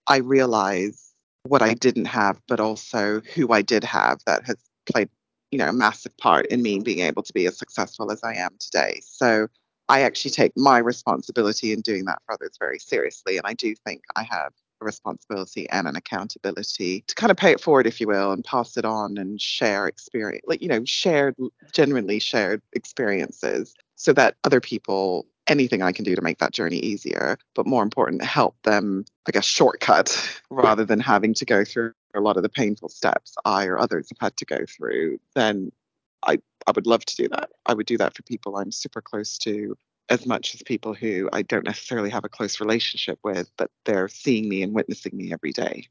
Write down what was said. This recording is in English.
I realize what I didn't have, but also who I did have that has played, a massive part in me being able to be as successful as I am today. So I actually take my responsibility in doing that for others very seriously. And I do think I have a responsibility and an accountability to kind of pay it forward, if you will, and pass it on and share experience, like, genuinely shared experiences so that other people, anything I can do to make that journey easier, but more important, help them, I guess, shortcut rather than having to go through a lot of the painful steps I or others have had to go through, then I, I would love to do that. I would do that for people I'm super close to as much as people who I don't necessarily have a close relationship with, but they're seeing me and witnessing me every day.